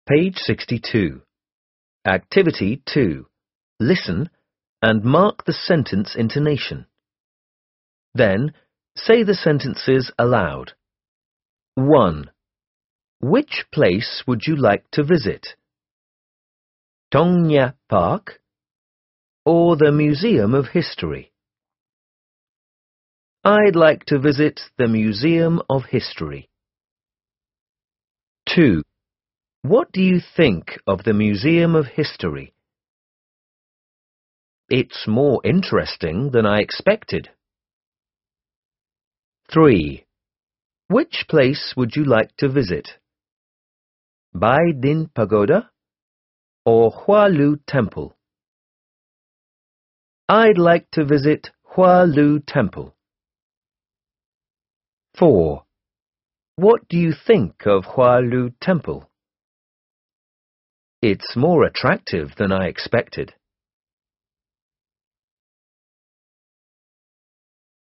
Page 62. Activity 2. Listen and mark the sentence intonation. Then, say the sentences aloud. 1. Which place would you like to visit? Tongya Park or the Museum of History? I'd like to visit the Museum of History. 2. What do you think of the Museum of History? It's more interesting than I expected. 3. Which place would you like to visit? Bai Din Pagoda or Hua Lu Temple? I'd like to visit Hua Lu Temple. 4. What do you think of Hua Lu Temple? It's more attractive than I expected.